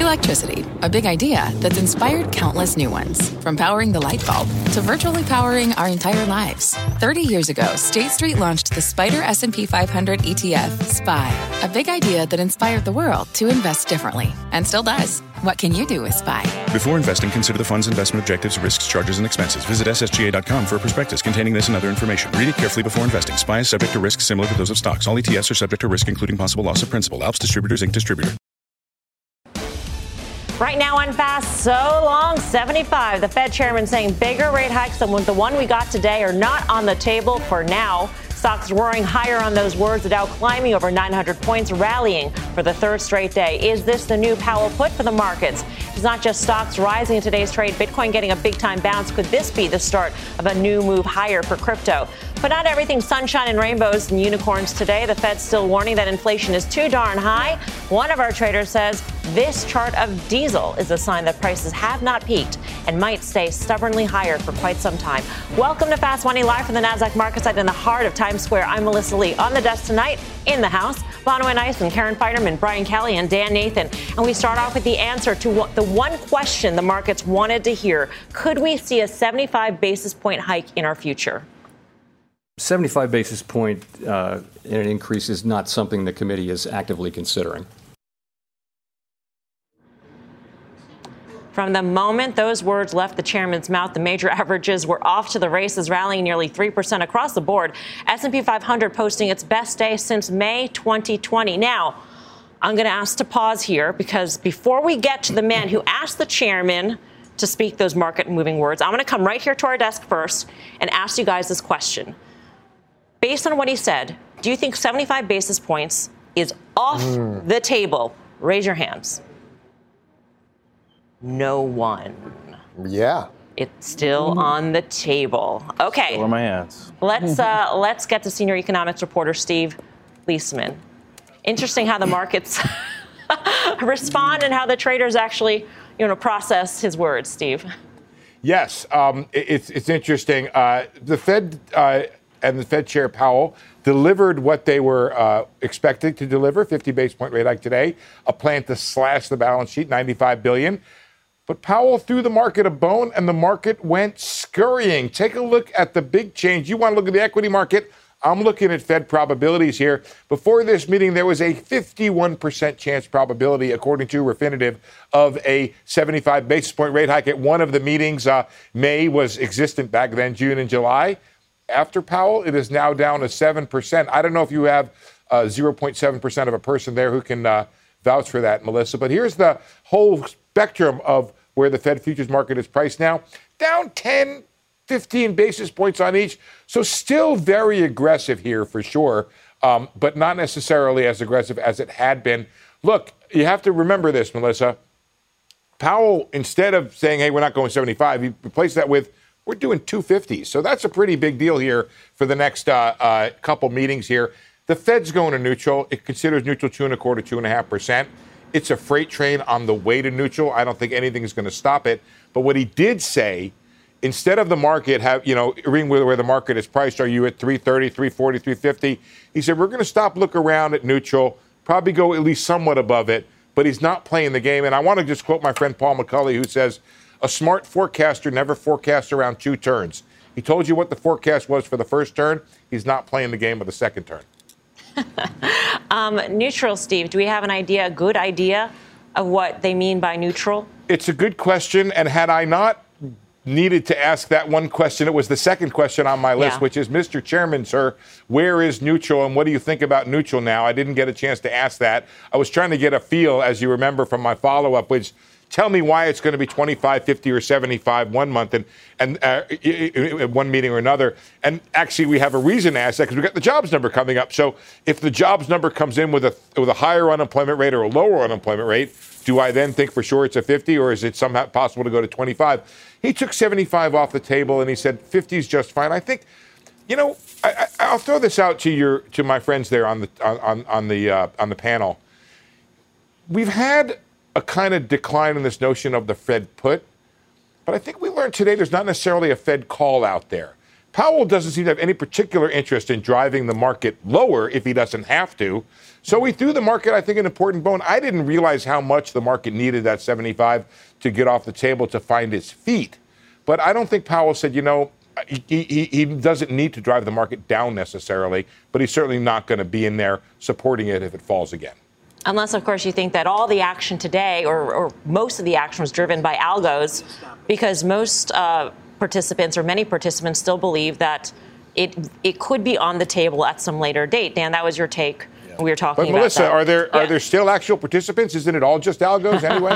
Electricity, a big idea that's inspired countless new ones. From powering the light bulb to virtually powering our entire lives. 30 years ago, State Street launched the SPDR S&P 500 ETF, SPY. A big idea that inspired the world to invest differently. And still does. What can you do with SPY? Before investing, consider the fund's investment objectives, risks, charges, and expenses. Visit ssga.com for a prospectus containing this and other information. Read it carefully before investing. SPY is subject to risks similar to those of stocks. All ETFs are subject to risk, including possible loss of principal. Alps Distributors, Inc. Distributor. Right now on Fast, so long, 75. The Fed chairman saying bigger rate hikes than the one we got today are not on the table for now. Stocks roaring higher on those words. The Dow climbing over 900 points, rallying for the third straight day. Is this the new Powell put for the markets? It's not just stocks rising in today's trade. Bitcoin getting a big-time bounce. Could this be the start of a new move higher for crypto? But not everything sunshine and rainbows and unicorns today. The Fed's still warning that inflation is too darn high. One of our traders says this chart of diesel is a sign that prices have not peaked and might stay stubbornly higher for quite some time. Welcome to Fast Money, live from the NASDAQ market site in the heart of Times Square. I'm Melissa Lee. On the desk tonight, in the house, Bonawyn Eison, Karen Finerman, Brian Kelly, and Dan Nathan. And we start off with the answer to the one question the markets wanted to hear. Could we see a 75 basis point hike in our future? 75 basis point in an increase is not something the committee is actively considering. From the moment those words left the chairman's mouth, the major averages were off to the races, rallying nearly 3% across the board. S&P 500 posting its best day since May 2020. Now, I'm going to ask to pause here because before we get to the man who asked the chairman to speak those market-moving words, I'm going to come right here to our desk first and ask you guys this question. Based on what he said, do you think 75 basis points is off the table? Raise your hands. No one. Yeah. It's still on the table. Okay. Still in my hands. Let's get to senior economics reporter Steve Liesman. Interesting how the markets respond and how the traders actually, process his words, Steve. Yes, it's interesting. The Fed and the Fed Chair Powell delivered what they were expected to deliver, 50 basis point rate hike today, a plan to slash the balance sheet, $95 billion. But Powell threw the market a bone, and the market went scurrying. Take a look at the big change. You want to look at the equity market? I'm looking at Fed probabilities here. Before this meeting, there was a 51% chance probability, according to Refinitiv, of a 75 basis point rate hike at one of the meetings. May was existent back then, June and July. After Powell, it is now down to 7%. I don't know if you have 0.7% of a person there who can vouch for that, Melissa. But here's the whole spectrum of where the Fed futures market is priced now. Down 10, 15 basis points on each. So still very aggressive here for sure, but not necessarily as aggressive as it had been. Look, you have to remember this, Melissa. Powell, instead of saying, hey, we're not going 75, he replaced that with, we're doing 250. So that's a pretty big deal here for the next couple meetings here. The Fed's going to neutral. It considers neutral 2.25%, 2.5%. It's a freight train on the way to neutral. I don't think anything is going to stop it. But what he did say, instead of the market reading where the market is priced, are you at 330, 340, 350? He said, we're going to stop, look around at neutral, probably go at least somewhat above it. But he's not playing the game. And I want to just quote my friend Paul McCulley, who says, a smart forecaster never forecasts around two turns. He told you what the forecast was for the first turn. He's not playing the game of the second turn. Neutral, Steve, do we have a good idea of what they mean by neutral? It's a good question. And had I not needed to ask that one question, it was the second question on my list, which is, Mr. Chairman, sir, where is neutral and what do you think about neutral now? I didn't get a chance to ask that. I was trying to get a feel, as you remember from my follow-up, which tell me why it's going to be 25, 50, or 75 one month and one meeting or another. And actually, we have a reason to ask that because we've got the jobs number coming up. So if the jobs number comes in with a higher unemployment rate or a lower unemployment rate, do I then think for sure it's a 50 or is it somehow possible to go to 25? He took 75 off the table and he said 50 is just fine. I think, I'll throw this out to my friends there on the panel. We've had a kind of decline in this notion of the Fed put, but I think we learned today there's not necessarily a Fed call out there. Powell doesn't seem to have any particular interest in driving the market lower if he doesn't have to. So he threw the market, I think, an important bone. I didn't realize how much the market needed that 75 to get off the table to find its feet. But I don't think Powell said, he doesn't need to drive the market down necessarily, but he's certainly not going to be in there supporting it if it falls again. Unless, of course, you think that all the action today or most of the action was driven by algos, because most participants or many participants still believe that it could be on the table at some later date. Dan, that was your take. We were talking about Melissa, that. are there still actual participants? Isn't it all just algos anyway?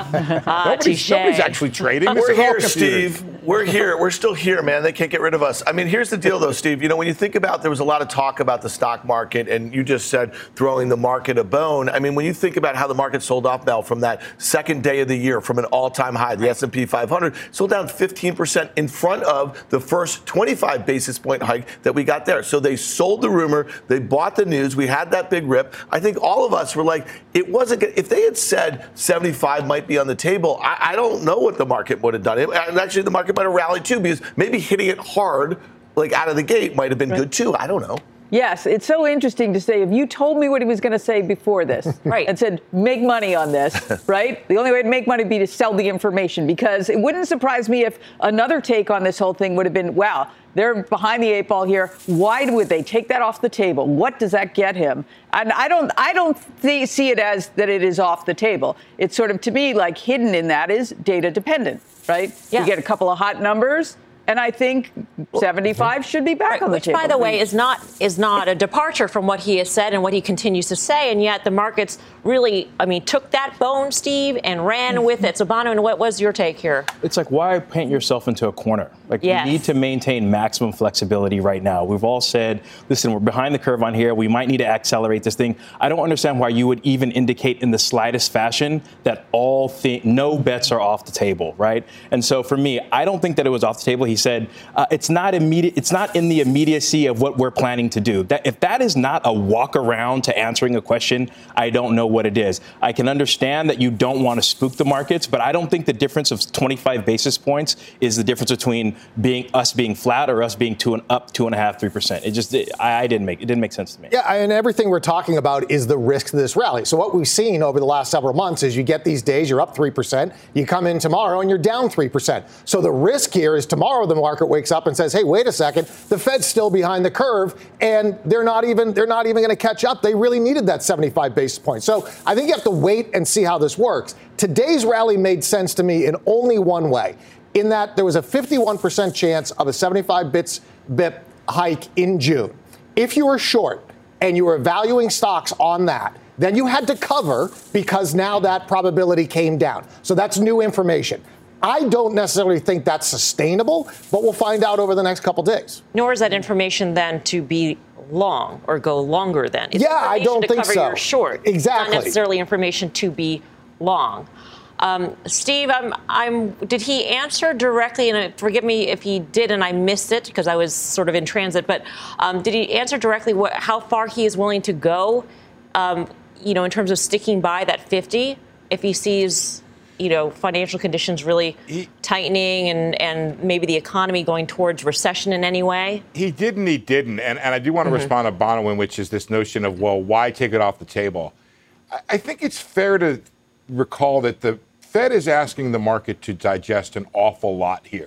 Nobody's actually trading. We're here, Steve. We're here. We're still here, man. They can't get rid of us. I mean, here's the deal, though, Steve. When you think about, there was a lot of talk about the stock market, and you just said throwing the market a bone. I mean, when you think about how the market sold off, Mel, from that second day of the year, from an all-time high, the S&P 500 sold down 15% in front of the first 25 basis point hike that we got there. So they sold the rumor. They bought the news. We had that big rip. I think all of us were like, it wasn't good. If they had said 75 might be on the table, I don't know what the market would have done. And actually, the market might have rallied too, because maybe hitting it hard, like out of the gate, might have been good too. I don't know. Yes, it's so interesting to say, if you told me what he was going to say before this, right, and said, make money on this, right? The only way to make money would be to sell the information, because it wouldn't surprise me if another take on this whole thing would have been, wow, they're behind the eight ball here. Why would they take that off the table? What does that get him? And I don't see it as that it is off the table. It's sort of, to me, like hidden in that is data dependent, right? Yeah. You get a couple of hot numbers. And I think 75 should be back on the table. Which, by the way, is not a departure from what he has said and what he continues to say. And yet the markets really, took that bone, Steve, and ran with it. So, Bono, what was your take here? It's like, why paint yourself into a corner? You need to maintain maximum flexibility right now. We've all said, listen, we're behind the curve on here. We might need to accelerate this thing. I don't understand why you would even indicate in the slightest fashion that no bets are off the table, right? And so for me, I don't think that it was off the table. He said it's not immediate. It's not in the immediacy of what we're planning to do. That if that is not a walk around to answering a question, I don't know what it is. I can understand that you don't want to spook the markets, but I don't think the difference of 25 basis points is the difference between us being flat or us being up 2.5%, 3%. It didn't make sense to me. Yeah, and everything we're talking about is the risk to this rally. So what we've seen over the last several months is you get these days, you're up 3%, you come in tomorrow and you're down 3%. So the risk here is tomorrow the market wakes up and says, hey, wait a second, the Fed's still behind the curve and they're not even going to catch up. They really needed that 75 basis points. So I think you have to wait and see how this works. Today's rally made sense to me in only one way, in that there was a 51% chance of a 75 bip hike in June. If you were short and you were valuing stocks on that, then you had to cover because now that probability came down. So that's new information. I don't necessarily think that's sustainable, but we'll find out over the next couple days. Nor is that information then to be long or go longer then. It's I don't think so. To cover your short. Exactly. Not necessarily information to be long. Steve, did he answer directly? And forgive me if he did and I missed it because I was sort of in transit. But did he answer directly how far he is willing to go, in terms of sticking by that 50 if he sees, financial conditions really tightening and maybe the economy going towards recession in any way? He did and he didn't. And I do want to respond to Bonawyn, which is this notion of, well, why take it off the table? I think it's fair to recall that the Fed is asking the market to digest an awful lot here.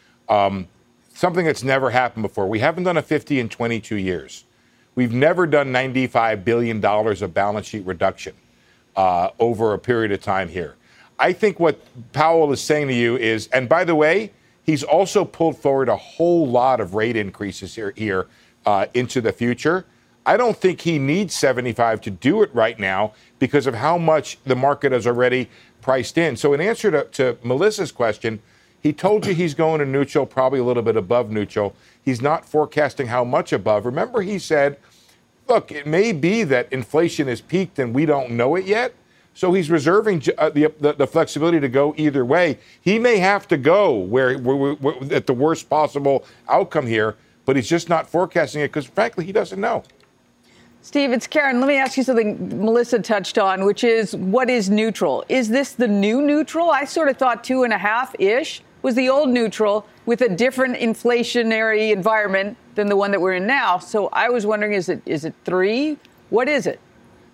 Something that's never happened before. We haven't done a 50 in 22 years. We've never done $95 billion of balance sheet reduction over a period of time here. I think what Powell is saying to you is, and by the way, he's also pulled forward a whole lot of rate increases here into the future. I don't think he needs 75 to do it right now because of how much the market has already priced in. So in answer to Melissa's question, he told you he's going to neutral, probably a little bit above neutral. He's not forecasting how much above. Remember, he said, look, it may be that inflation has peaked and we don't know it yet. So he's reserving the flexibility to go either way. He may have to go where at the worst possible outcome here, but he's just not forecasting it because, frankly, he doesn't know. Steve, it's Karen. Let me ask you something Melissa touched on, which is what is neutral? Is this the new neutral? I sort of thought 2.5-ish was the old neutral. with a different inflationary environment than the one that we're in now. So I was wondering, is it 3? What is it?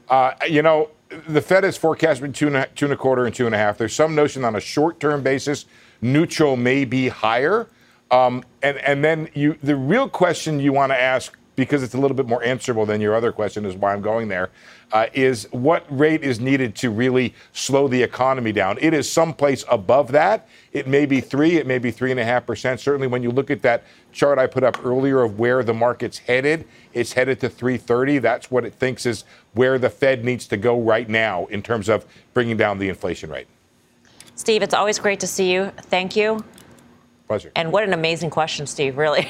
The Fed has forecasted 2.25 and 2.5. There's some notion on a short-term basis, neutral may be higher. And then the real question you want to ask, because it's a little bit more answerable than your other question, is why I'm going there, is what rate is needed to really slow the economy down? It is someplace above that. It may be 3, it may be 3.5%. Certainly when you look at that chart I put up earlier of where the market's headed, it's headed to 3.30. That's what it thinks is where the Fed needs to go right now in terms of bringing down the inflation rate. Steve, it's always great to see you. Thank you. Pleasure. And what an amazing question, Steve, really.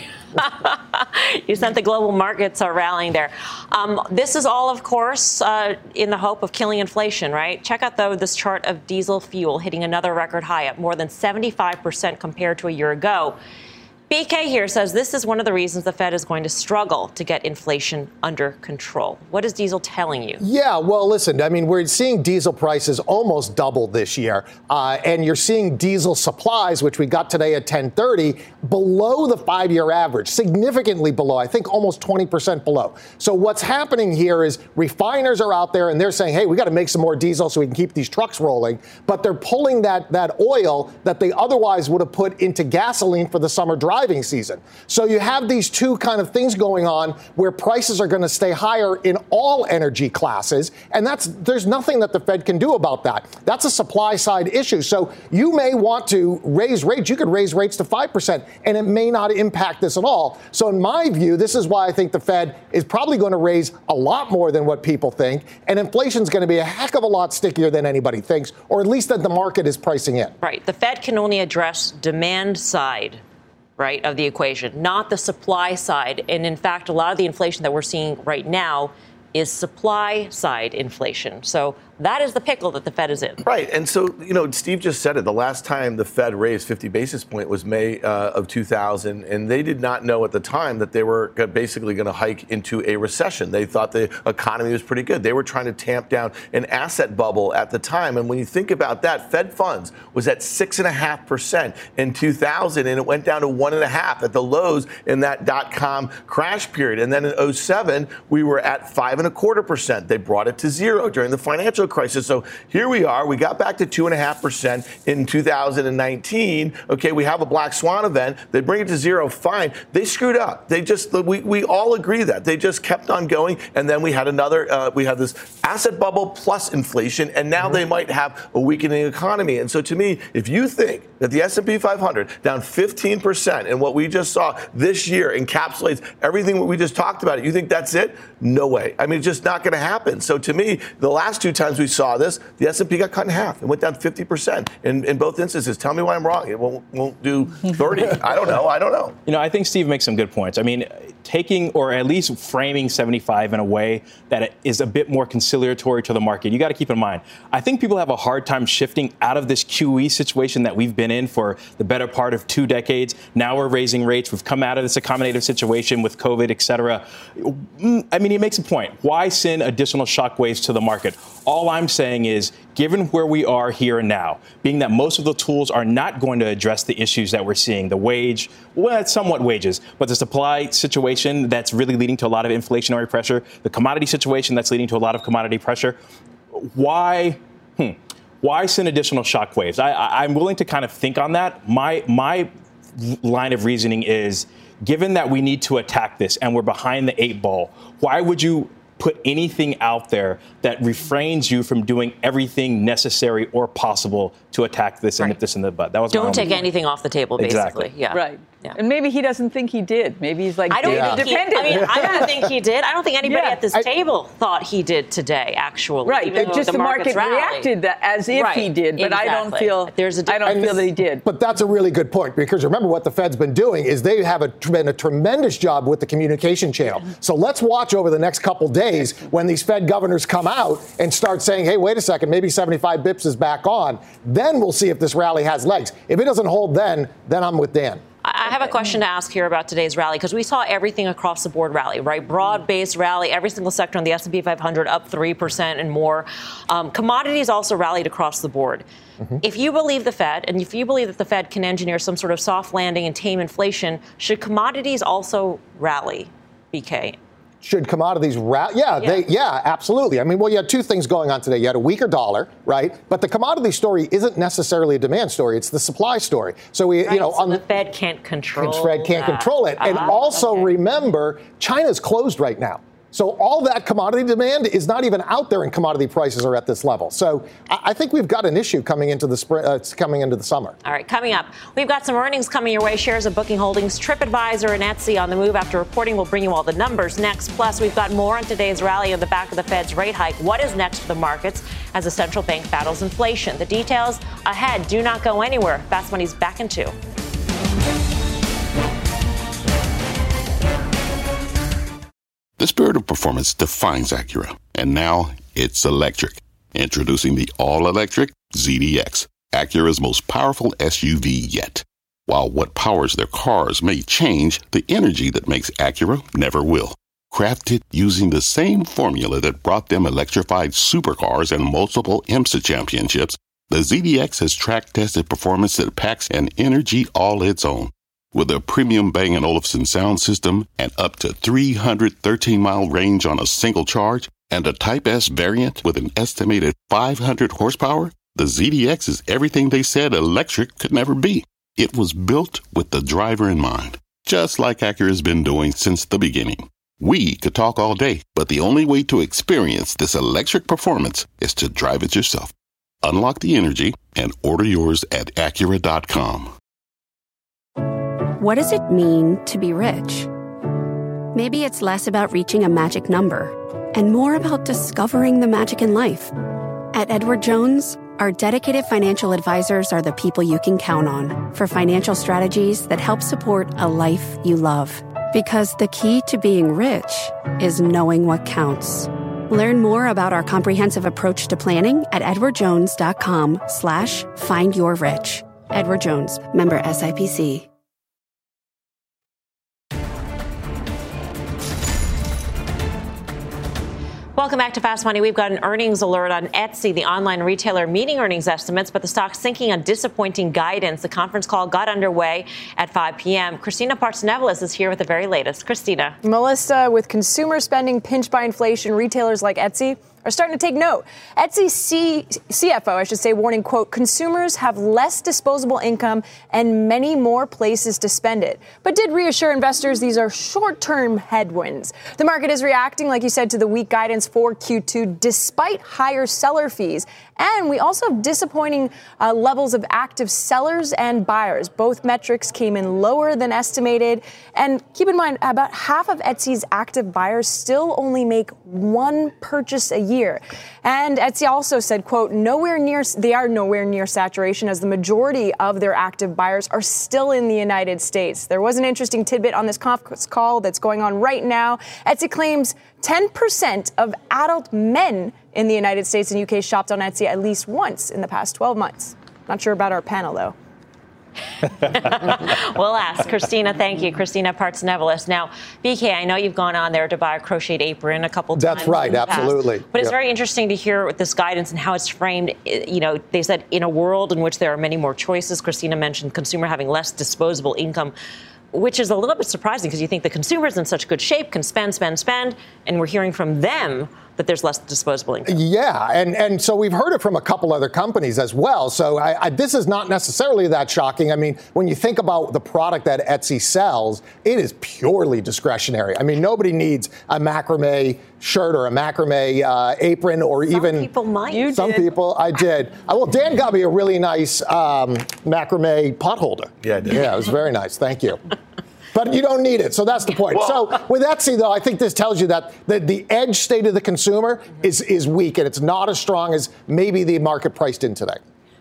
You sent the global markets are rallying there. This is all, of course, in the hope of killing inflation, right? Check out, though, this chart of diesel fuel hitting another record high, up more than 75% compared to a year ago. BK here says this is one of the reasons the Fed is going to struggle to get inflation under control. What is diesel telling you? Yeah, well, listen, I mean, we're seeing diesel prices almost double this year. And you're seeing diesel supplies, which we got today at 10:30, below the 5-year average, significantly below, I think almost 20% below. So what's happening here is refiners are out there and they're saying, hey, we got to make some more diesel so we can keep these trucks rolling. But they're pulling that oil that they otherwise would have put into gasoline for the summer driving season. So you have these two kind of things going on where prices are going to stay higher in all energy classes. And there's nothing that the Fed can do about that. That's a supply side issue. So you may want to raise rates. You could raise rates to 5% and it may not impact this at all. So in my view, this is why I think the Fed is probably going to raise a lot more than what people think. And inflation is going to be a heck of a lot stickier than anybody thinks, or at least that the market is pricing in. Right. The Fed can only address demand side, right, of the equation, not the supply side. And in fact, a lot of the inflation that we're seeing right now is supply side inflation. So that is the pickle that the Fed is in. Right. And so, Steve just said it. The last time the Fed raised 50 basis points was May of 2000. And they did not know at the time that they were basically going to hike into a recession. They thought the economy was pretty good. They were trying to tamp down an asset bubble at the time. And when you think about that, Fed funds was at 6.5% in 2000. And it went down to 1.5% at the lows in that dot-com crash period. And then in 07, we were at 5.25%. They brought it to 0 during the financial crisis. So here we are. We got back to 2.5% in 2019. Okay, we have a black swan event. They bring it to 0. Fine. They screwed up. They just, we all agree that they just kept on going. And then we had we had this asset bubble plus inflation. And now they might have a weakening economy. And so to me, if you think that the S&P 500 down 15% and what we just saw this year encapsulates everything we just talked about, you think that's it? No way. I mean, it's just not going to happen. So to me, the last two times we saw this, the S&P got cut in half. It went down 50% in both instances. Tell me why I'm wrong. It won't do 30. I don't know. I think Steve makes some good points. I mean, taking or at least framing 75 in a way that is a bit more conciliatory to the market. You got to keep in mind, I think people have a hard time shifting out of this QE situation that we've been in for the better part of 2 decades. Now we're raising rates. We've come out of this accommodative situation with COVID, et cetera. I mean, he makes a point. Why send additional shockwaves to the market? All I'm saying is, given where we are here and now, being that most of the tools are not going to address the issues that we're seeing, the wage, well, it's somewhat wages, but the supply situation that's really leading to a lot of inflationary pressure, the commodity situation that's leading to a lot of commodity pressure, why send additional shockwaves? I'm willing to kind of think on that. My line of reasoning is, given that we need to attack this and we're behind the 8 ball, why would you put anything out there that refrains you from doing everything necessary or possible to attack this and nip this in the bud? That was Don't take anything off the table, basically. Exactly. Yeah. Right. Yeah. And maybe he doesn't think he did. Maybe he's like, I don't think he did. I don't think anybody Yeah. at this table thought he did today, actually. Right. Even though Just the market rallied. reacted as if he did, but I don't feel that he did. But that's a really good point, because remember what the Fed's been doing is they have been a tremendous job with the communication channel. So let's watch over the next couple days when these Fed governors come out and start saying, hey, wait a second, maybe 75 bips is back on. Then we'll see if this rally has legs. If it doesn't hold then I'm with Dan. I I have a question to ask here about today's rally, because we saw everything across the board rally, right? Broad-based rally, every single sector on the S&P 500 up 3% and more. Commodities also rallied across the board. Mm-hmm. If you believe the Fed, and if you believe that the Fed can engineer some sort of soft landing and tame inflation, should commodities also rally, BK? Should commodities rally? Yeah, absolutely. I mean, well, you had two things going on today. You had a weaker dollar, right? But the commodity story isn't necessarily a demand story. It's the supply story. So the Fed can't control it. And also remember, China's closed right now. So all that commodity demand is not even out there, and commodity prices are at this level. So I think we've got an issue coming into the summer. All right, coming up, we've got some earnings coming your way. Shares of Booking Holdings, TripAdvisor, and Etsy on the move after reporting. We'll bring you all the numbers next. Plus, we've got more on today's rally on the back of the Fed's rate hike. What is next for the markets as the central bank battles inflation? The details ahead. Do not go anywhere. Fast Money's back in 2. The spirit of performance defines Acura, and now it's electric. Introducing the all-electric ZDX, Acura's most powerful SUV yet. While what powers their cars may change, the energy that makes Acura never will. Crafted using the same formula that brought them electrified supercars and multiple IMSA championships, the ZDX has track-tested performance that packs an energy all its own. With a premium Bang & Olufsen sound system and up to 313-mile range on a single charge, and a Type S variant with an estimated 500 horsepower, the ZDX is everything they said electric could never be. It was built with the driver in mind, just like Acura's been doing since the beginning. We could talk all day, but the only way to experience this electric performance is to drive it yourself. Unlock the energy and order yours at Acura.com. What does it mean to be rich? Maybe it's less about reaching a magic number and more about discovering the magic in life. At Edward Jones, our dedicated financial advisors are the people you can count on for financial strategies that help support a life you love. Because the key to being rich is knowing what counts. Learn more about our comprehensive approach to planning at edwardjones.com/findyourrich. Edward Jones, member SIPC. Welcome back to Fast Money. We've got an earnings alert on Etsy, the online retailer, meeting earnings estimates, but the stock's sinking on disappointing guidance. The conference call got underway at 5 p.m. Christina Partsinevelos is here with the very latest. Christina. Melissa, with consumer spending pinched by inflation, retailers like Etsy are starting to take note. Etsy's CFO, warning, quote, consumers have less disposable income and many more places to spend it, but did reassure investors these are short-term headwinds. The market is reacting, like you said, to the weak guidance for Q2 despite higher seller fees. And we also have disappointing levels of active sellers and buyers. Both metrics came in lower than estimated. And keep in mind, about half of Etsy's active buyers still only make one purchase a year. And Etsy also said, quote, they are nowhere near saturation as the majority of their active buyers are still in the United States. There was an interesting tidbit on this conference call that's going on right now. Etsy claims 10% of adult men in the United States and UK shopped on Etsy at least once in the past 12 months. Not sure about our panel, though. We'll ask. Christina, thank you. Christina Partsinevelos. Now, BK, I know you've gone on there to buy a crocheted apron a couple times. That's right, absolutely. But it's very interesting to hear this guidance and how it's framed. You know, they said in a world in which there are many more choices. Christina mentioned consumer having less disposable income, which is a little bit surprising because you think the consumer's in such good shape, can spend, and we're hearing from them that there's less disposable income. Yeah, and so we've heard it from a couple other companies as well. So this is not necessarily that shocking. I mean, when you think about the product that Etsy sells, it is purely discretionary. I mean, nobody needs a macrame shirt or a macrame apron or even... Some people might. Some people, I did. Well, Dan got me a really nice macrame pot holder. Yeah, I did. Yeah, it was very nice. Thank you. But you don't need it, so that's the point. Well, so with Etsy, though, I think this tells you that the edge state of the consumer is weak, and it's not as strong as maybe the market priced in today.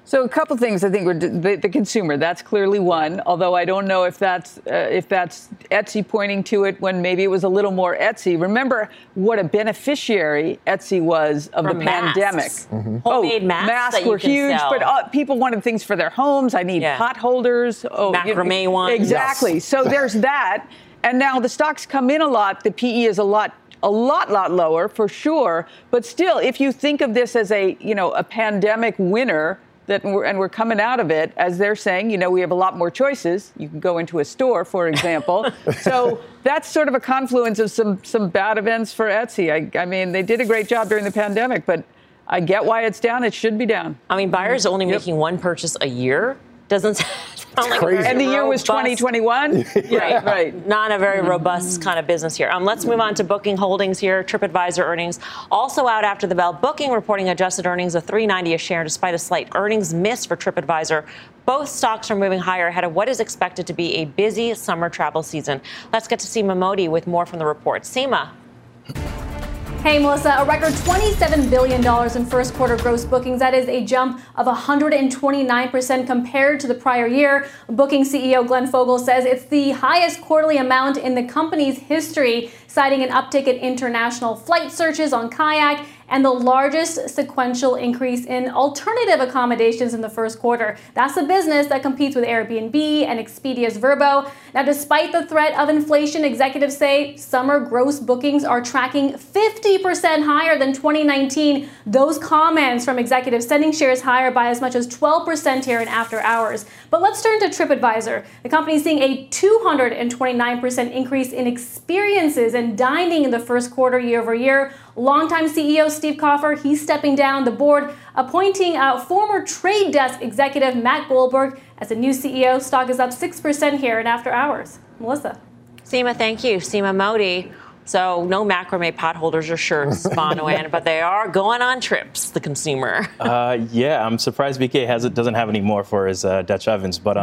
So a couple things, I think, the consumer, that's clearly one, although I don't know if that's Etsy pointing to it when maybe it was a little more Etsy. Remember what a beneficiary Etsy was of the pandemic. Mm-hmm. Homemade masks were huge, sell. But people wanted things for their homes. I need pot holders. Macrame ones. Exactly. Yes. So there's that. And now the stocks come in a lot. The PE is a lot lower for sure. But still, if you think of this as a pandemic winner, and we're coming out of it, as they're saying, we have a lot more choices. You can go into a store, for example. So that's sort of a confluence of some bad events for Etsy. I mean, they did a great job during the pandemic, but I get why it's down. It should be down. I mean, buyers only making one purchase a year doesn't sound like crazy. And the year was 2021? Right. Not a very robust kind of business here. Let's move on to Booking Holdings here. TripAdvisor earnings also out after the bell. Booking reporting adjusted earnings of $3.90 a share despite a slight earnings miss for TripAdvisor. Both stocks are moving higher ahead of what is expected to be a busy summer travel season. Let's get to Seema Modi with more from the report. Seema. Hey, Melissa, a record $27 billion in first quarter gross bookings. That is a jump of 129% compared to the prior year. Booking CEO Glenn Fogel says it's the highest quarterly amount in the company's history, citing an uptick in international flight searches on Kayak and the largest sequential increase in alternative accommodations in the first quarter. That's a business that competes with Airbnb and Expedia's Vrbo. Now, despite the threat of inflation, executives say summer gross bookings are tracking 50% higher than 2019. Those comments from executives sending shares higher by as much as 12% here in after hours. But let's turn to TripAdvisor. The company is seeing a 229% increase in experiences and dining in the first quarter year over year. Longtime CEO Steve Kaufer, he's stepping down. The board appointing former Trade Desk executive Matt Goldberg as the new CEO. Stock is up 6% here in after hours. Melissa. Seema, thank you. Seema Modi. So no macrame pot holders or shirts, Bonawyn, but they are going on trips, the consumer. I'm surprised BK doesn't have any more for his Dutch ovens. But,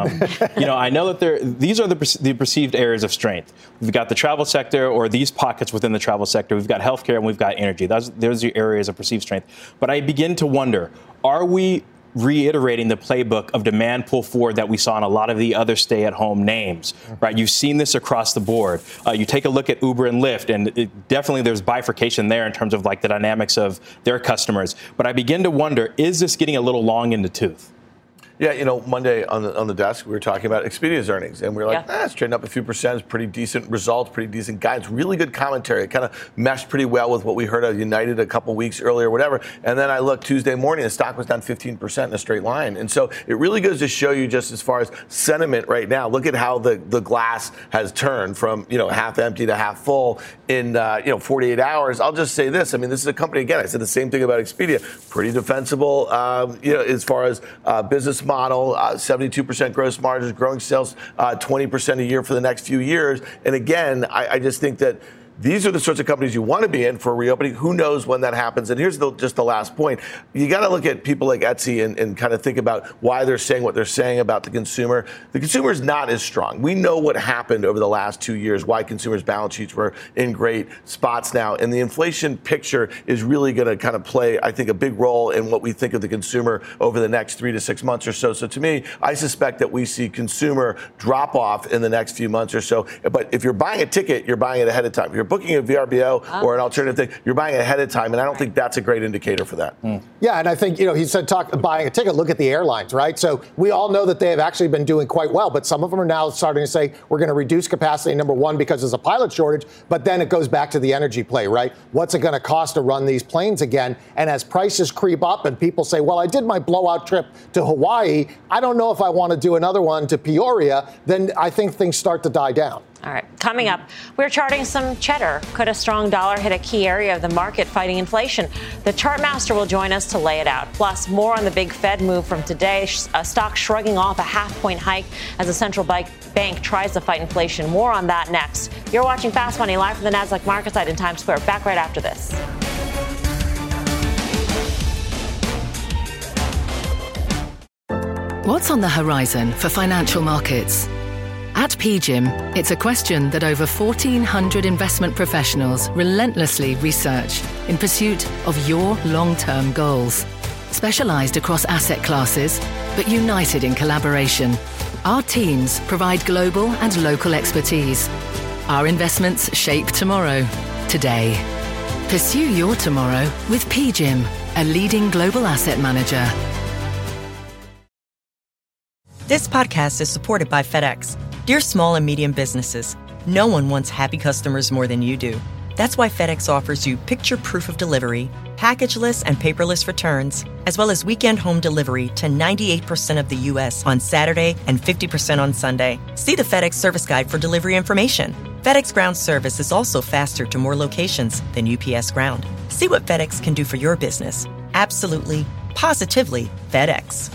I know that these are the perceived areas of strength. We've got the travel sector or these pockets within the travel sector. We've got healthcare and we've got energy. Those are the areas of perceived strength. But I begin to wonder, are we reiterating the playbook of demand pull forward that we saw in a lot of the other stay-at-home names, right? You've seen this across the board. You take a look at Uber and Lyft, and definitely there's bifurcation there in terms of like the dynamics of their customers. But I begin to wonder, is this getting a little long in the tooth? Yeah, Monday on the desk, we were talking about Expedia's earnings, and we were like, it's trading up a few percent. It's pretty decent results, pretty decent guidance, really good commentary. It kind of meshed pretty well with what we heard of United a couple weeks earlier, whatever. And then I looked Tuesday morning, the stock was down 15% in a straight line. And so it really goes to show you just as far as sentiment right now. Look at how the glass has turned from, half empty to half full in, 48 hours. I'll just say this. I mean, this is a company, again, I said the same thing about Expedia, pretty defensible, as far as business model, 72% gross margins, growing sales 20% a year for the next few years. And again, I just think that these are the sorts of companies you want to be in for reopening. Who knows when that happens? And here's just the last point. You got to look at people like Etsy and kind of think about why they're saying what they're saying about the consumer. The consumer is not as strong. We know what happened over the last 2 years, why consumers' balance sheets were in great spots now. And the inflation picture is really going to kind of play, I think, a big role in what we think of the consumer over the next 3 to 6 months or so. So to me, I suspect that we see consumer drop off in the next few months or so. But if you're buying a ticket, you're buying it ahead of time. If you're booking a VRBO or an alternative thing, you're buying ahead of time, and I don't think that's a great indicator for that. Yeah, and I think, he said buying a ticket, look at the airlines, right? So we all know that they have actually been doing quite well, but some of them are now starting to say, we're going to reduce capacity, number one, because there's a pilot shortage, but then it goes back to the energy play, right? What's it going to cost to run these planes again? And as prices creep up and people say, well, I did my blowout trip to Hawaii, I don't know if I want to do another one to Peoria, then I think things start to die down. All right. Coming up, we're charting some cheddar. Could a strong dollar hit a key area of the market fighting inflation? The chart master will join us to lay it out. Plus, more on the big Fed move from today. A stock shrugging off a half-point hike as the central bank tries to fight inflation. More on that next. You're watching Fast Money live from the Nasdaq market site in Times Square. Back right after this. What's on the horizon for financial markets? At PGIM, it's a question that over 1,400 investment professionals relentlessly research in pursuit of your long-term goals. specialized across asset classes, but united in collaboration. Our teams provide global and local expertise. Our investments shape tomorrow, today. Pursue your tomorrow with PGIM, a leading global asset manager. This podcast is supported by FedEx. Dear small and medium businesses, no one wants happy customers more than you do. That's why FedEx offers you picture proof of delivery, packageless and paperless returns, as well as weekend home delivery to 98% of the U.S. on Saturday and 50% on Sunday. See the FedEx service guide for delivery information. FedEx Ground service is also faster to more locations than UPS Ground. See what FedEx can do for your business. Absolutely, positively FedEx.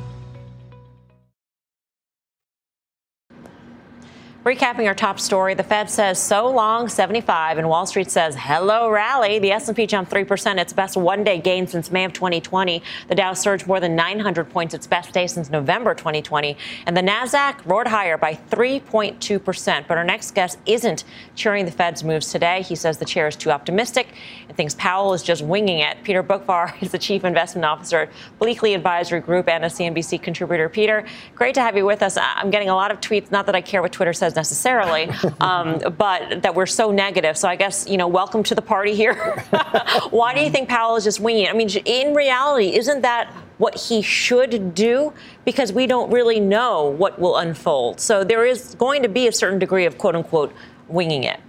Recapping our top story, the Fed says so long 75 and Wall Street says hello rally. The S&P jumped 3%, its best one-day gain since May of 2020. The Dow surged more than 900 points, its best day since November 2020. And the Nasdaq roared higher by 3.2%. But our next guest isn't cheering the Fed's moves today. He says the chair is too optimistic and thinks Powell is just winging it. Peter Boockvar is the Chief Investment Officer at Bleakley Advisory Group and a CNBC contributor. Peter, great to have you with us. I'm getting a lot of tweets, not that I care what Twitter says necessarily, but that we're so negative. So I guess, welcome to the party here. Why do you think Powell is just winging it? I mean, in reality, isn't that what he should do? Because we don't really know what will unfold. So there is going to be a certain degree of, quote unquote, winging it.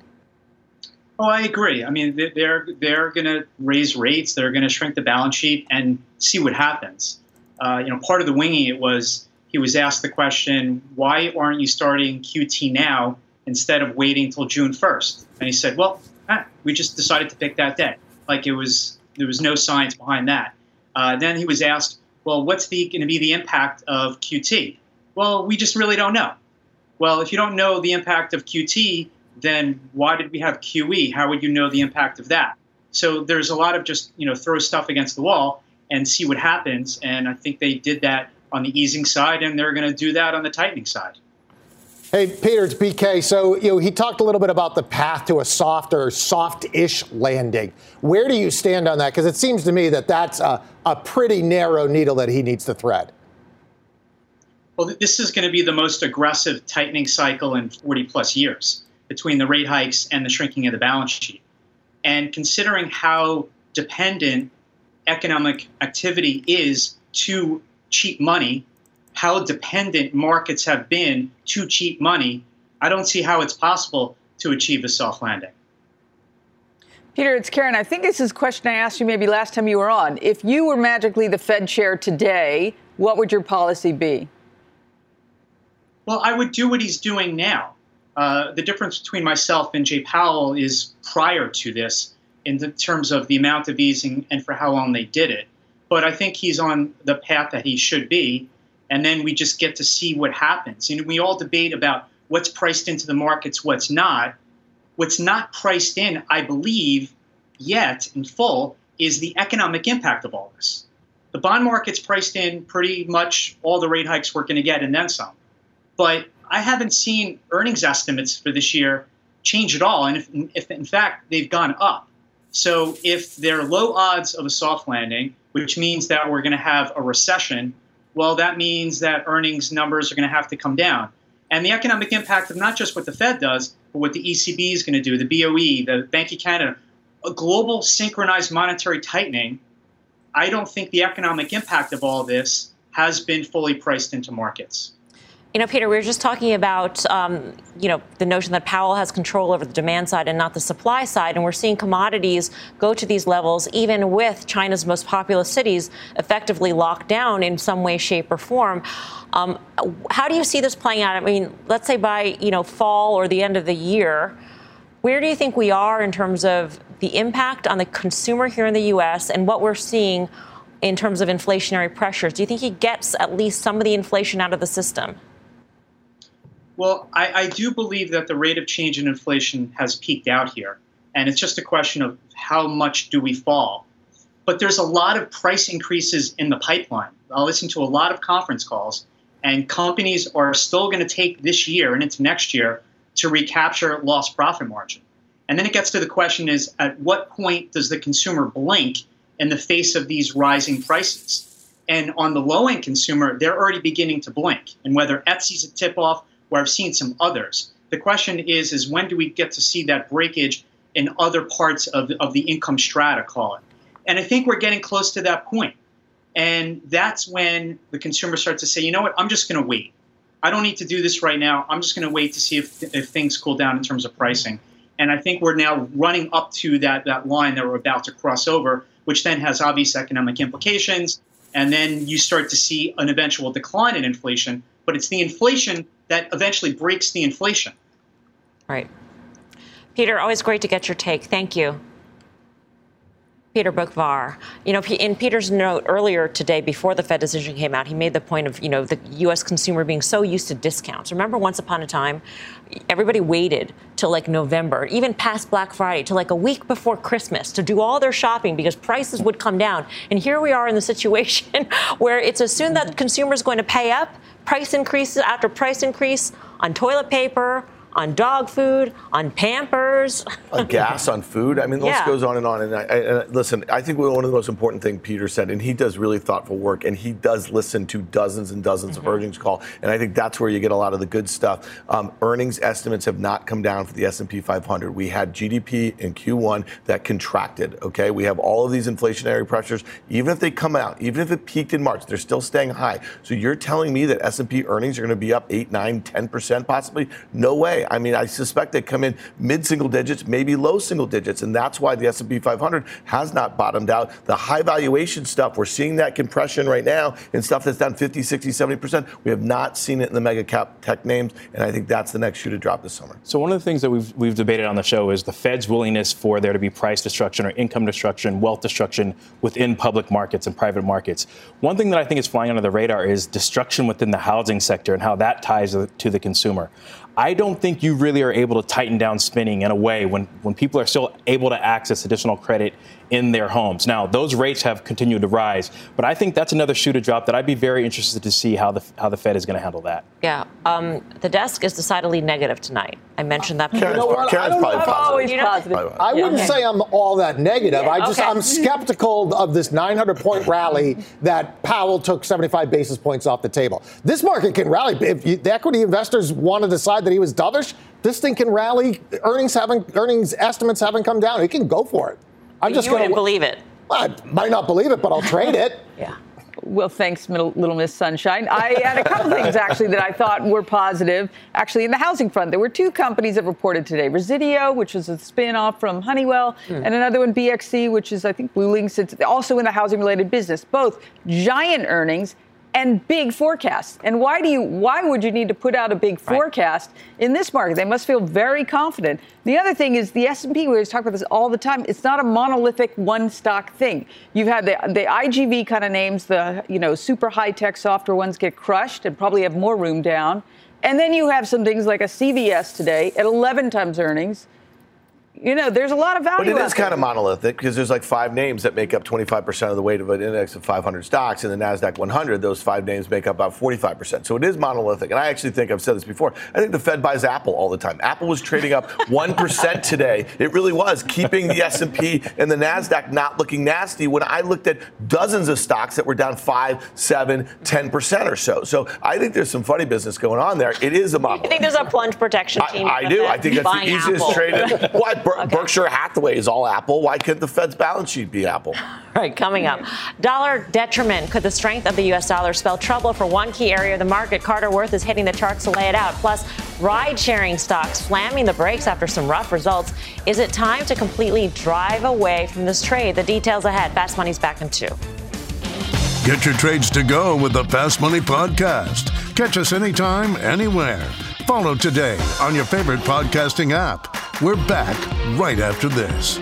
Oh, I agree. I mean, they're going to raise rates. They're going to shrink the balance sheet and see what happens. Part of the winging it was he was asked the question, why aren't you starting QT now instead of waiting until June 1st? And he said, well, we just decided to pick that day. Like there was no science behind that. Then he was asked, well, what's going to be the impact of QT? Well, we just really don't know. Well, if you don't know the impact of QT, then why did we have QE? How would you know the impact of that? So there's a lot of just, throw stuff against the wall and see what happens. And I think they did that on the easing side, and they're going to do that on the tightening side. Hey, Peter, it's BK. So, he talked a little bit about the path to a soft-ish landing. Where do you stand on that? Because it seems to me that that's a pretty narrow needle that he needs to thread. Well, this is going to be the most aggressive tightening cycle in 40-plus years between the rate hikes and the shrinking of the balance sheet. And considering how dependent economic activity is to cheap money, how dependent markets have been to cheap money, I don't see how it's possible to achieve a soft landing. Peter, it's Karen. I think this is a question I asked you maybe last time you were on. If you were magically the Fed chair today, what would your policy be? Well, I would do what he's doing now. The difference between myself and Jay Powell is prior to this in terms of the amount of easing and for how long they did it. But I think he's on the path that he should be, and then we just get to see what happens. We all debate about what's priced into the markets, what's not. What's not priced in, I believe, yet in full, is the economic impact of all this. The bond market's priced in pretty much all the rate hikes we're going to get and then some. But I haven't seen earnings estimates for this year change at all, and if in fact they've gone up. So if they're low odds of a soft landing, which means that we're going to have a recession, well, that means that earnings numbers are going to have to come down. And the economic impact of not just what the Fed does, but what the ECB is going to do, the BOE, the Bank of Canada, a global synchronized monetary tightening, I don't think the economic impact of all this has been fully priced into markets. Peter, we were just talking about, the notion that Powell has control over the demand side and not the supply side. And we're seeing commodities go to these levels, even with China's most populous cities effectively locked down in some way, shape or form. How do you see this playing out? I mean, let's say by, fall or the end of the year, where do you think we are in terms of the impact on the consumer here in the U.S. and what we're seeing in terms of inflationary pressures? Do you think he gets at least some of the inflation out of the system? Well, I do believe that the rate of change in inflation has peaked out here. And it's just a question of how much do we fall. But there's a lot of price increases in the pipeline. I'll listen to a lot of conference calls, and companies are still going to take this year and into next year to recapture lost profit margin. And then it gets to the question is, at what point does the consumer blink in the face of these rising prices. And on the low-end consumer, they're already beginning to blink. And whether Etsy's a tip-off or I've seen some others, the question is when do we get to see that breakage in other parts of the income strata, call it. And I think we're getting close to that point. And that's when the consumer starts to say, you know what, I'm just going to wait. I don't need to do this right now. I'm just going to wait to see if things cool down in terms of pricing. And I think we're now running up to that line that we're about to cross over, which then has obvious economic implications. And then you start to see an eventual decline in inflation. But it's the inflation that eventually breaks the inflation. Right. Peter, always great to get your take. Thank you. Peter Boockvar. You know, in Peter's note earlier today, before the Fed decision came out, he made the point of, the U.S. consumer being so used to discounts. Remember, once upon a time, everybody waited till like November, even past Black Friday, till like a week before Christmas to do all their shopping because prices would come down. And here we are in the situation where it's assumed that consumers are going to pay up price increases after price increase on toilet paper, on dog food, on Pampers. On gas, on food. I mean, the list goes on and on. And listen, I think one of the most important things Peter said, and he does really thoughtful work, and he does listen to dozens and dozens of earnings call. And I think that's where you get a lot of the good stuff. Earnings estimates have not come down for the S&P 500. We had GDP in Q1 that contracted, okay? We have all of these inflationary pressures. Even if they come out, even if it peaked in March, they're still staying high. So you're telling me that S&P earnings are going to be up 8, 9, 10% possibly? No way. I mean, I suspect they come in mid-single digits, maybe low single digits, and that's why the S&P 500 has not bottomed out. The high valuation stuff, we're seeing that compression right now in stuff that's down 50, 60, 70%. We have not seen it in the mega cap tech names, and I think that's the next shoe to drop this summer. So one of the things that we've debated on the show is the Fed's willingness for there to be price destruction or income destruction, wealth destruction within public markets and private markets. One thing that I think is flying under the radar is destruction within the housing sector and how that ties to the consumer. I don't think you really are able to tighten down spending in a way when people are still able to access additional credit in their homes. Now, those rates have continued to rise, but I think that's another shoe to drop that I'd be very interested to see how the Fed is going to handle that. Yeah. The desk is decidedly negative tonight. I mentioned that. Karen's probably positive. I wouldn't say I'm all that negative. I'm skeptical of this 900-point rally that Powell took 75 basis points off the table. This market can rally. If the equity investors want to decide that he was dovish, this thing can rally. Earnings estimates haven't come down. It can go for it. I'm just going to believe it. I might not believe it, but I'll trade it. Yeah. Well, thanks, Little Miss Sunshine. I had a couple things, actually, that I thought were positive. Actually, in the housing front, there were two companies that reported today. Residio, which is a spin-off from Honeywell, and another one, BXC, which is, I think, BlueLinx. It's also in the housing-related business. Both giant earnings and big forecasts. And why would you need to put out a big forecast in this market? They must feel very confident. The other thing is the S&P, we always talk about this all the time, it's not a monolithic one stock thing. You've had the IGV kind of names, the super high-tech software ones get crushed and probably have more room down. And then you have some things like a CVS today at 11 times earnings. There's a lot of value. But it is kind of monolithic because there's like 5 names that make up 25% of the weight of an index of 500 stocks. In the NASDAQ 100, those 5 names make up about 45%. So it is monolithic. And I actually think, I've said this before, I think the Fed buys Apple all the time. Apple was trading up 1% today. It really was, keeping the S&P and the NASDAQ not looking nasty when I looked at dozens of stocks that were down 5, 7, 10% or so. So I think there's some funny business going on there. It is a monolith. You think there's a plunge protection team? I do. I think that's the easiest trade. Why? Okay. Berkshire Hathaway is all Apple. Why couldn't the Fed's balance sheet be Apple? All right, coming up. Dollar detriment. Could the strength of the U.S. dollar spell trouble for one key area of the market? Carter Worth is hitting the charts to lay it out. Plus, ride-sharing stocks slamming the brakes after some rough results. Is it time to completely drive away from this trade? The details ahead. Fast Money's back in 2. Get your trades to go with the Fast Money Podcast. Catch us anytime, anywhere. Follow today on your favorite podcasting app. We're back right after this.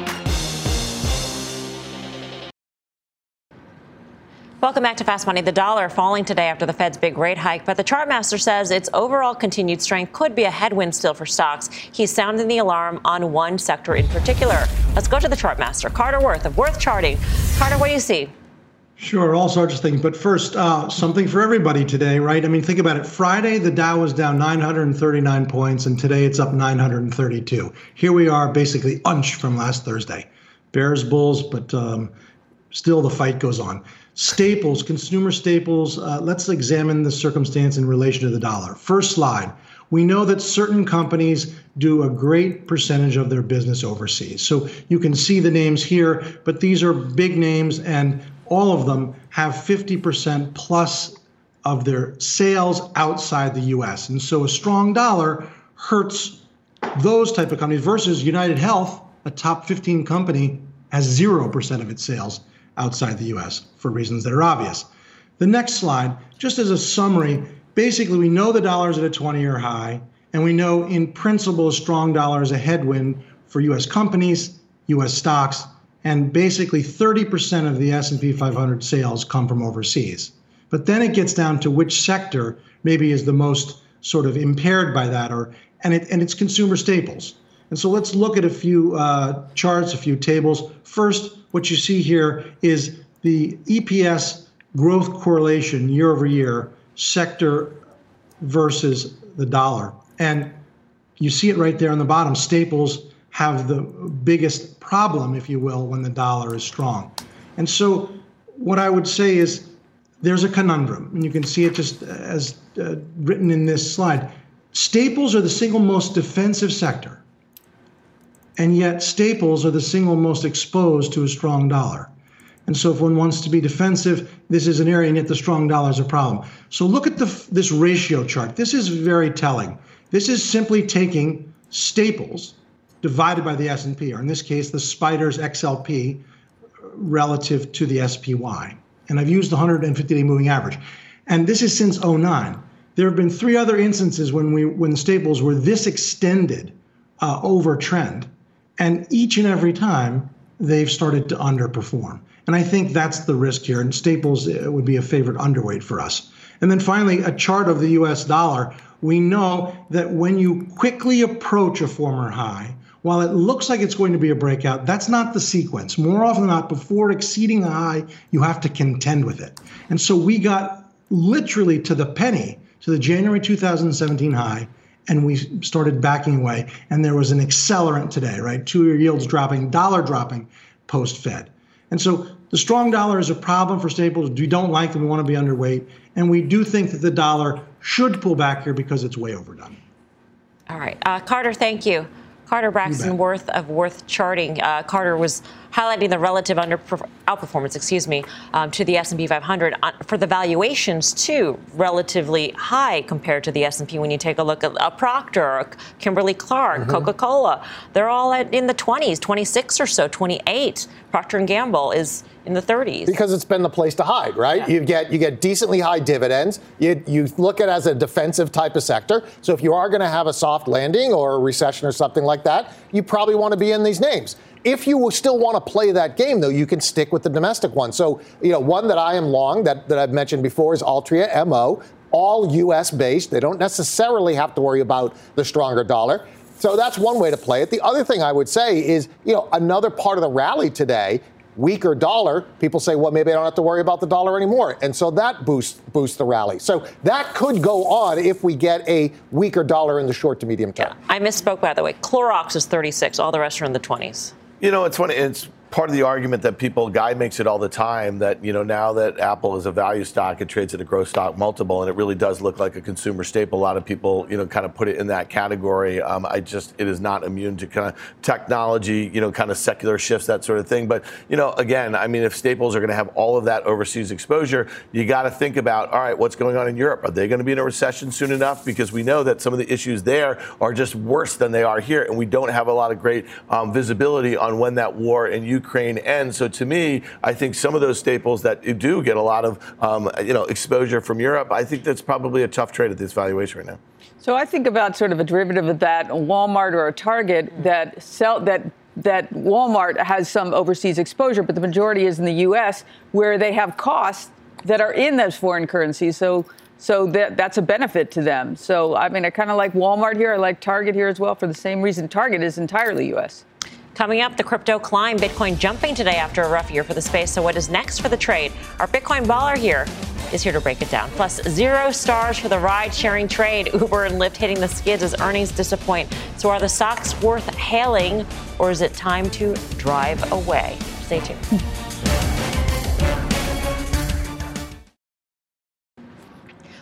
Welcome back to Fast Money. The dollar falling today after the Fed's big rate hike, but the Chartmaster says its overall continued strength could be a headwind still for stocks. He's sounding the alarm on one sector in particular. Let's go to the Chartmaster. Carter Worth of Worth Charting. Carter, what do you see? Sure, all sorts of things. But first, something for everybody today, right? I mean, think about it. Friday, the Dow was down 939 points, and today it's up 932. Here we are, basically unch from last Thursday. Bears, bulls, but still the fight goes on. Staples, consumer staples, let's examine the circumstance in relation to the dollar. First slide. We know that certain companies do a great percentage of their business overseas. So you can see the names here, but these are big names, and all of them have 50% plus of their sales outside the U.S. And so a strong dollar hurts those type of companies versus United Health, a top 15 company, has 0% of its sales outside the U.S. for reasons that are obvious. The next slide, just as a summary, basically we know the dollar is at a 20-year high, and we know in principle a strong dollar is a headwind for U.S. companies, U.S. stocks, and basically 30% of the S&P 500 sales come from overseas. But then it gets down to which sector maybe is the most sort of impaired by that, and it's consumer staples. And so let's look at a few charts, a few tables. First, what you see here is the EPS growth correlation year over year, sector versus the dollar. And you see it right there on the bottom. Staples have the biggest problem, if you will, when the dollar is strong. And so what I would say is there's a conundrum, and you can see it just as written in this slide. Staples are the single most defensive sector, and yet staples are the single most exposed to a strong dollar. And so if one wants to be defensive, this is an area, and yet the strong dollar is a problem. So look at this ratio chart. This is very telling. This is simply taking staples divided by the S&P, or in this case, the Spiders XLP relative to the SPY. And I've used the 150-day moving average. And this is since 2009. There have been 3 other instances when staples were this extended over trend. And each and every time, they've started to underperform. And I think that's the risk here. And staples would be a favorite underweight for us. And then finally, a chart of the US dollar. We know that when you quickly approach a former high, while it looks like it's going to be a breakout, that's not the sequence. More often than not, before exceeding a high, you have to contend with it. And so we got literally to the penny to the January 2017 high, and we started backing away. And there was an accelerant today, right? 2-year yields dropping, dollar dropping post-Fed. And so the strong dollar is a problem for staples. We don't like them. We want to be underweight. And we do think that the dollar should pull back here because it's way overdone. All right. Carter, thank you. Carter Braxton Worth of Worth Charting. Carter was highlighting the relative outperformance, to the S&P 500 for the valuations too, relatively high compared to the S&P. When you take a look at Procter, Kimberly-Clark, Coca-Cola, they're all in the 20s, 26 or so, 28. Procter & Gamble is in the 30s. Because it's been the place to hide, right? Yeah. You get decently high dividends. You look at it as a defensive type of sector. So if you are going to have a soft landing or a recession or something like that, you probably want to be in these names. If you still want to play that game, though, you can stick with the domestic one. So, one that I am long that I've mentioned before is Altria MO, all U.S. based. They don't necessarily have to worry about the stronger dollar. So that's one way to play it. The other thing I would say is, another part of the rally today, weaker dollar, people say, well, maybe I don't have to worry about the dollar anymore. And so that boosts the rally. So that could go on if we get a weaker dollar in the short to medium term. Yeah, I misspoke, by the way. Clorox is 36. All the rest are in the 20s. It's funny. It's part of the argument that Guy makes it all the time that, now that Apple is a value stock, it trades at a growth stock multiple, and it really does look like a consumer staple. A lot of people, kind of put it in that category. It is not immune to kind of technology, kind of secular shifts, that sort of thing. But, again, if staples are going to have all of that overseas exposure, you got to think about, all right, what's going on in Europe? Are they going to be in a recession soon enough? Because we know that some of the issues there are just worse than they are here, and we don't have a lot of great visibility on when that war in Ukraine ends. So to me, I think some of those staples that do get a lot of exposure from Europe, I think that's probably a tough trade at this valuation right now. So I think about sort of a derivative of that, a Walmart or a Target that Walmart has some overseas exposure, but the majority is in the U.S. where they have costs that are in those foreign currencies. So that's a benefit to them. So I kind of like Walmart here. I like Target here as well for the same reason. Target is entirely U.S. Coming up, the crypto climb, Bitcoin jumping today after a rough year for the space. So what is next for the trade? Our Bitcoin baller here is here to break it down. Plus, 0 stars for the ride-sharing trade. Uber and Lyft hitting the skids as earnings disappoint. So are the stocks worth hailing, or is it time to drive away? Stay tuned.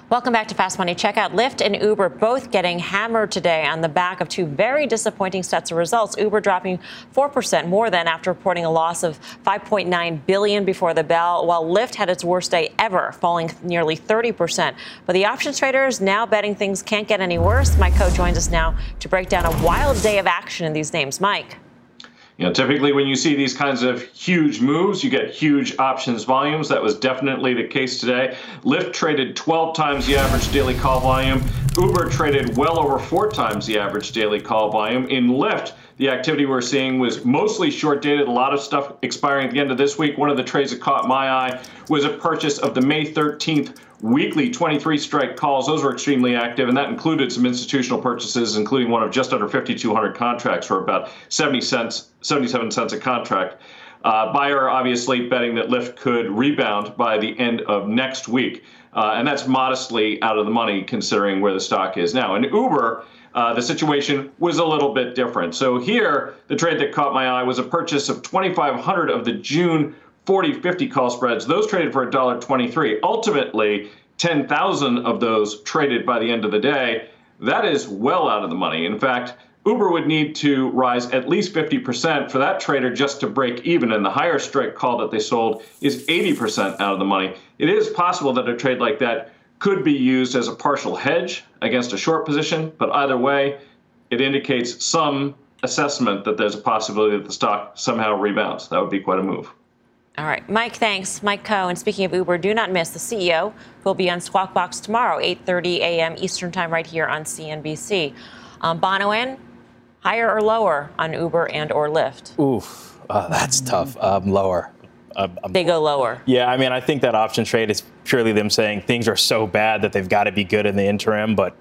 Welcome back to Fast Money. Check out Lyft and Uber both getting hammered today on the back of two very disappointing sets of results. Uber dropping 4% more than after reporting a loss of $5.9 billion before the bell, while Lyft had its worst day ever, falling nearly 30%. But the options traders now betting things can't get any worse. Mike Khouw joins us now to break down a wild day of action in these names. Mike. Typically when you see these kinds of huge moves, you get huge options volumes. That was definitely the case today. Lyft traded 12 times the average daily call volume. Uber traded well over 4 times the average daily call volume. In Lyft, the activity we're seeing was mostly short-dated, a lot of stuff expiring at the end of this week. One of the trades that caught my eye was a purchase of the May 13th weekly 23-strike calls. Those were extremely active, and that included some institutional purchases, including one of just under 5,200 contracts for about 77 cents a contract. Buyer obviously betting that Lyft could rebound by the end of next week, and that's modestly out of the money considering where the stock is now. In Uber, the situation was a little bit different. So here, the trade that caught my eye was a purchase of 2,500 of the June 40-50 call spreads. Those traded for $1.23. Ultimately, 10,000 of those traded by the end of the day. That is well out of the money. In fact, Uber would need to rise at least 50% for that trader just to break even, and the higher strike call that they sold is 80% out of the money. It is possible that a trade like that could be used as a partial hedge against a short position, but either way, it indicates some assessment that there's a possibility that the stock somehow rebounds. That would be quite a move. All right, Mike, thanks. Mike Khouw. And speaking of Uber, do not miss the CEO, who will be on Squawk Box tomorrow, 8:30 a.m. Eastern Time, right here on CNBC. Bonawyn, higher or lower on Uber and or Lyft? Oof, that's tough. Lower. They go lower. Yeah, I mean, I think that option trade is purely them saying things are so bad that they've got to be good in the interim, but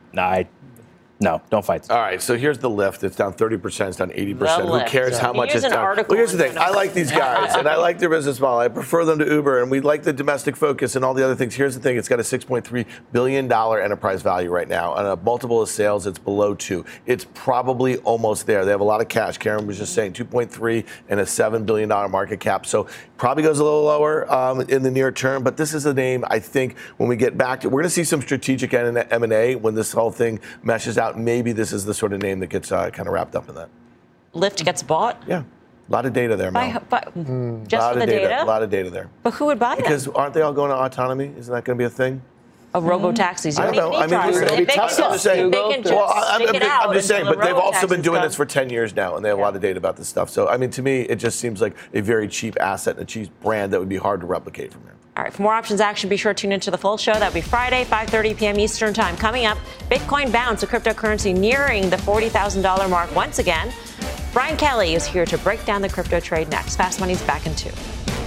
no, don't fight. All right, so here's the Lyft. It's down 30%. It's down 80%. Who cares how much it's down? Well, here's the thing. I like these guys, and I like their business model. I prefer them to Uber, and we like the domestic focus and all the other things. Here's the thing. It's got a $6.3 billion enterprise value right now. On a multiple of sales, it's below 2. It's probably almost there. They have a lot of cash. Karen was just saying 2.3 and a $7 billion market cap. So probably goes a little lower in the near term. But this is a name, I think, when we get back to, we're going to see some strategic M&A when this whole thing meshes out. Maybe this is the sort of name that gets kind of wrapped up in that. Lyft gets bought? Yeah. A lot of data there, Mel. Just for the data? A lot of data there. But who would buy that? Because aren't they all going to autonomy? Isn't that going to be a thing? Robo-taxis. I don't know. I mean, listen, I'm just saying, but they've also been doing this for 10 years now, and they have a lot of data about this stuff. So, I mean, to me, it just seems like a very cheap asset and a cheap brand that would be hard to replicate from here. All right, for more options action, be sure to tune into the full show. That'll be Friday, 5:30 p.m. Eastern Time. Coming up, Bitcoin bounce, a cryptocurrency nearing the $40,000 mark once again. Brian Kelly is here to break down the crypto trade next. Fast Money's back in 2.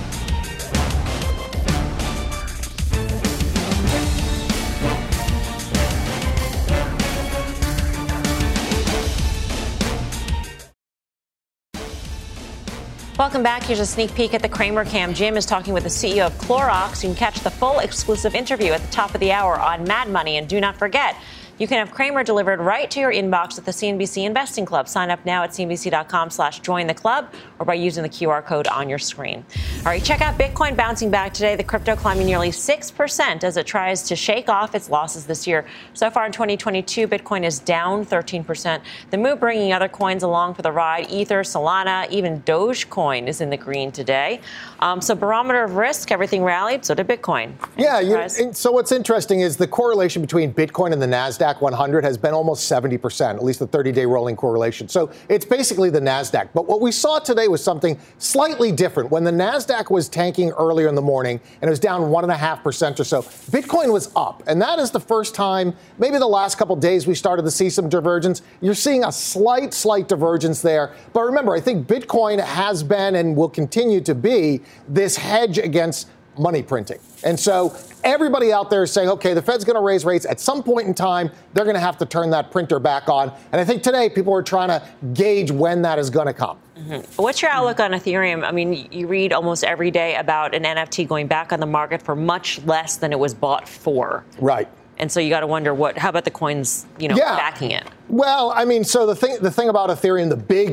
Welcome back. Here's a sneak peek at the Cramer Cam. Jim is talking with the CEO of Clorox. You can catch the full exclusive interview at the top of the hour on Mad Money. And do not forget, you can have Cramer delivered right to your inbox at the CNBC Investing Club. Sign up now at cnbc.com/join the club or by using the QR code on your screen. All right, check out Bitcoin bouncing back today. The crypto climbing nearly 6% as it tries to shake off its losses this year. So far in 2022, Bitcoin is down 13%. The move bringing other coins along for the ride. Ether, Solana, even Dogecoin is in the green today. So barometer of risk, everything rallied. So did Bitcoin. And so what's interesting is the correlation between Bitcoin and the NASDAQ 100 has been almost 70%, at least the 30-day rolling correlation. So it's basically the NASDAQ. But what we saw today was something slightly different. When the NASDAQ was tanking earlier in the morning and it was down 1.5% or so, Bitcoin was up. And that is the first time, maybe the last couple of days, we started to see some divergence. You're seeing a slight divergence there. But remember, I think Bitcoin has been and will continue to be this hedge against money printing. And so everybody out there is saying, okay, the Fed's going to raise rates. At some point in time, they're going to have to turn that printer back on. And I think today people are trying to gauge when that is going to come. Mm-hmm. What's your outlook on Ethereum? I mean, you read almost every day about an NFT going back on the market for much less than it was bought for. Right. And so you got to wonder how about the coins, backing it? Well, I mean, so the thing about Ethereum, the big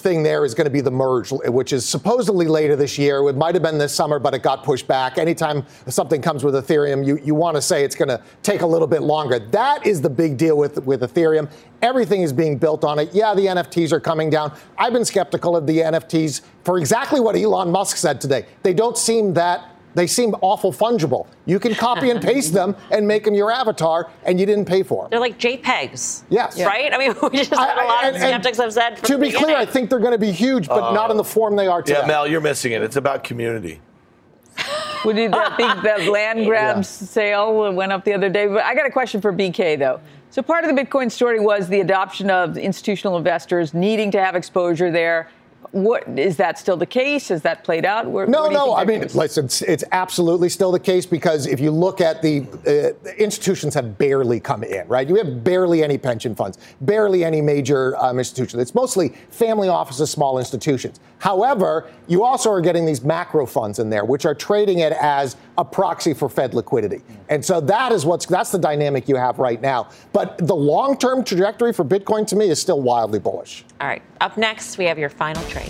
thing there is going to be the merge, which is supposedly later this year. It might have been this summer, but it got pushed back. Anytime something comes with Ethereum, you want to say it's going to take a little bit longer. That is the big deal with Ethereum. Everything is being built on it. Yeah, the NFTs are coming down. I've been skeptical of the NFTs for exactly what Elon Musk said today. They seem awful fungible. You can copy and paste them and make them your avatar, and you didn't pay for them. They're like JPEGs. Yes. Right? I mean, we just had a lot of skeptics have said from to be clear, I think they're going to be huge, but not in the form they are today. Yeah, Mel, you're missing it. It's about community. We did that land grab sale went up the other day. But I got a question for BK, though. So part of the Bitcoin story was the adoption of institutional investors needing to have exposure there. What is that still the case? Has that played out? No. I mean, listen, it's absolutely still the case because if you look at the institutions have barely come in, right? You have barely any pension funds, barely any major institutions. It's mostly family offices, small institutions. However, you also are getting these macro funds in there, which are trading it as a proxy for Fed liquidity. And so that's the dynamic you have right now. But the long-term trajectory for Bitcoin to me is still wildly bullish. All right. Up next, we have your final trade.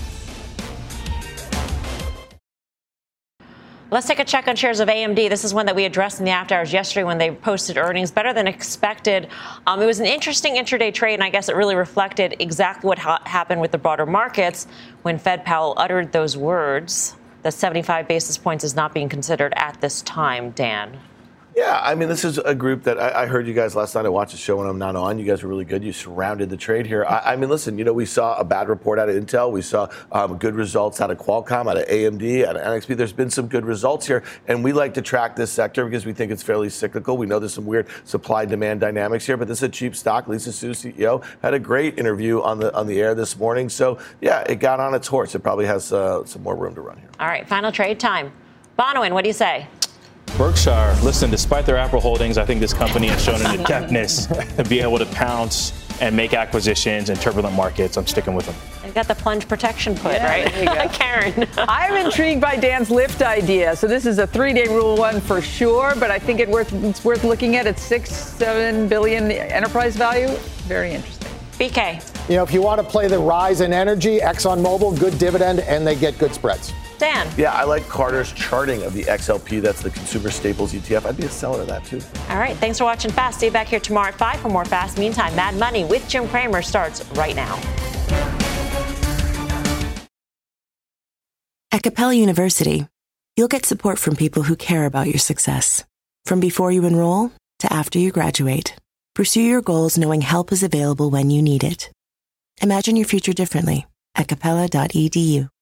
Let's take a check on shares of AMD. This is one that we addressed in the after hours yesterday when they posted earnings better than expected. It was an interesting intraday trade, and I guess it really reflected exactly what happened with the broader markets when Fed Powell uttered those words that 75 basis points is not being considered at this time. Dan. Yeah, I mean, this is a group that I heard you guys last night. I watched the show when I'm not on. You guys were really good. You surrounded the trade here. I mean, listen, we saw a bad report out of Intel. We saw good results out of Qualcomm, out of AMD, out of NXP. There's been some good results here. And we like to track this sector because we think it's fairly cyclical. We know there's some weird supply-demand dynamics here, but this is a cheap stock. Lisa Su, CEO, had a great interview on the air this morning. So, yeah, it got on its horse. It probably has some more room to run here. All right, final trade time. Bonawyn, what do you say? Berkshire, listen, despite their Apple holdings, I think this company has shown an adeptness to be able to pounce and make acquisitions in turbulent markets. I'm sticking with them. They've got the plunge protection put, right? There you go. Karen. I'm intrigued by Dan's Lyft idea. So this is a 3-day rule one for sure, but I think it's worth looking at. It's $6-7 billion enterprise value. Very interesting. BK. If you want to play the rise in energy, ExxonMobil, good dividend, and they get good spreads. Dan. Yeah, I like Carter's charting of the XLP. That's the Consumer Staples ETF. I'd be a seller of that, too. All right. Thanks for watching Fast. Stay back here tomorrow at 5 for more Fast. Meantime, Mad Money with Jim Cramer starts right now. At Capella University, you'll get support from people who care about your success. From before you enroll to after you graduate, pursue your goals knowing help is available when you need it. Imagine your future differently at capella.edu.